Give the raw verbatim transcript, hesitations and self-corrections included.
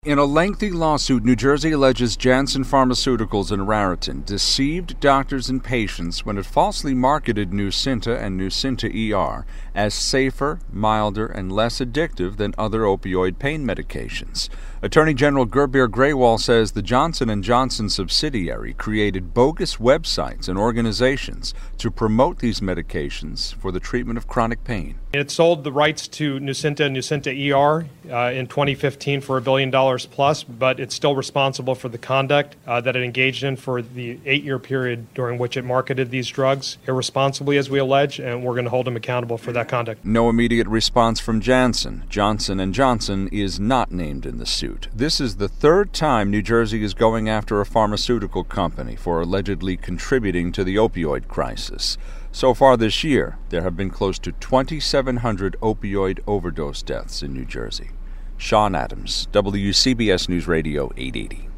In a lengthy lawsuit, New Jersey alleges Janssen Pharmaceuticals and Raritan deceived doctors and patients when it falsely marketed Nucynta and Nucynta E R as safer, milder, and less addictive than other opioid pain medications. Attorney General Gurbir Grewal says the Johnson and Johnson subsidiary created bogus websites and organizations to promote these medications for the treatment of chronic pain. It sold the rights to Nucynta and Nucynta E R uh, in twenty fifteen for a billion dollars plus, but it's still responsible for the conduct uh, that it engaged in for the eight-year period during which it marketed these drugs irresponsibly, as we allege, and we're going to hold them accountable for that conduct. No immediate response from Janssen. Johnson and Johnson is not named in the suit. This is the third time New Jersey is going after a pharmaceutical company for allegedly contributing to the opioid crisis. So far this year, there have been close to twenty-seven hundred opioid overdose deaths in New Jersey. Sean Adams, W C B S News Radio eight eighty.